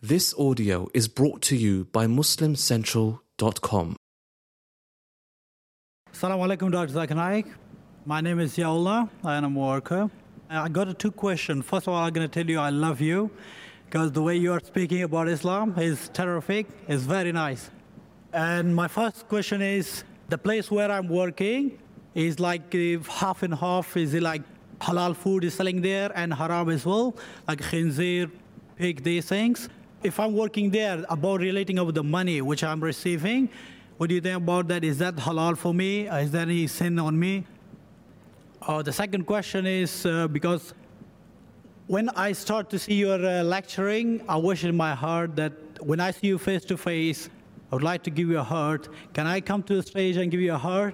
This audio is brought to you by MuslimCentral.com. Assalamu alaikum, Dr. Zakir Naik. My name is Yaullah. I am a worker. I got two questions. First of all, I'm going to tell you I love you because the way you are speaking about Islam is terrific. It's very nice. And my first question is, the place where I'm working is like half and half. Is it like halal food is selling there and haram as well, like khinzir, pig, these things? If I'm working there, about relating about the money which I'm receiving, what do you think about that? Is that halal for me? Is there any sin on me? The second question is because when I start to see your lecturing, I wish in my heart that when I see you face to face, I would like to give you a heart. Can I come to the stage and give you a heart?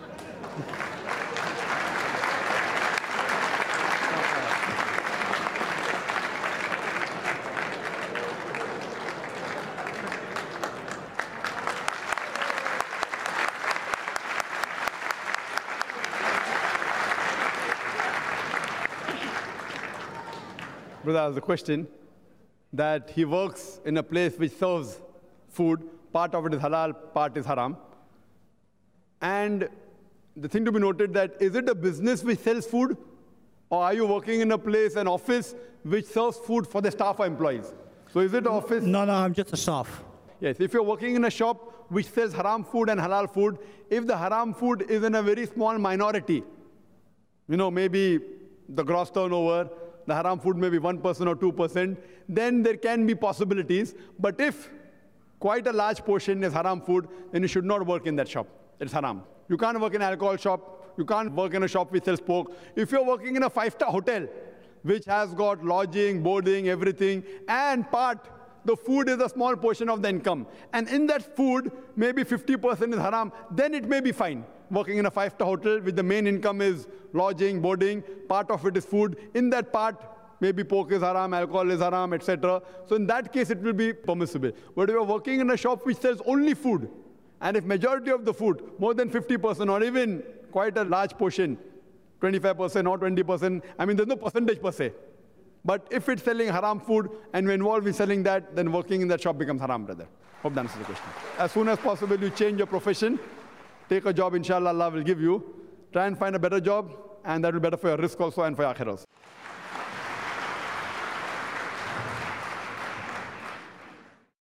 Brother asked the question that he works in a place which serves food. Part of it is halal, part is haram. And the thing to be noted that is it a business which sells food, or are you working in a place, an office, which serves food for the staff or employees? So is it an office? No, I'm just a staff. Yes, if you're working in a shop which sells haram food and halal food, if the haram food is in a very small minority, maybe the gross turnover, the haram food may be 1% or 2%, then there can be possibilities. But if quite a large portion is haram food, then you should not work in that shop. It's haram. You can't work in an alcohol shop. You can't work in a shop which sells pork. If you're working in a 5-star hotel, which has got lodging, boarding, everything, and the food is a small portion of the income, and in that food, maybe 50% is haram, then it may be fine. Working in a 5-star hotel, with the main income is lodging, boarding, part of it is food. In that part, maybe pork is haram, alcohol is haram, etc. So in that case, it will be permissible. But if you're working in a shop which sells only food, and if majority of the food, more than 50% or even quite a large portion, 25% or 20%, there's no percentage per se. But if it's selling haram food and we're involved in selling that, then working in that shop becomes haram, brother. Hope that answers the question. As soon as possible, you change your profession. Take a job, inshallah, Allah will give you. Try and find a better job, and that will be better for your risk also and for your akhirah.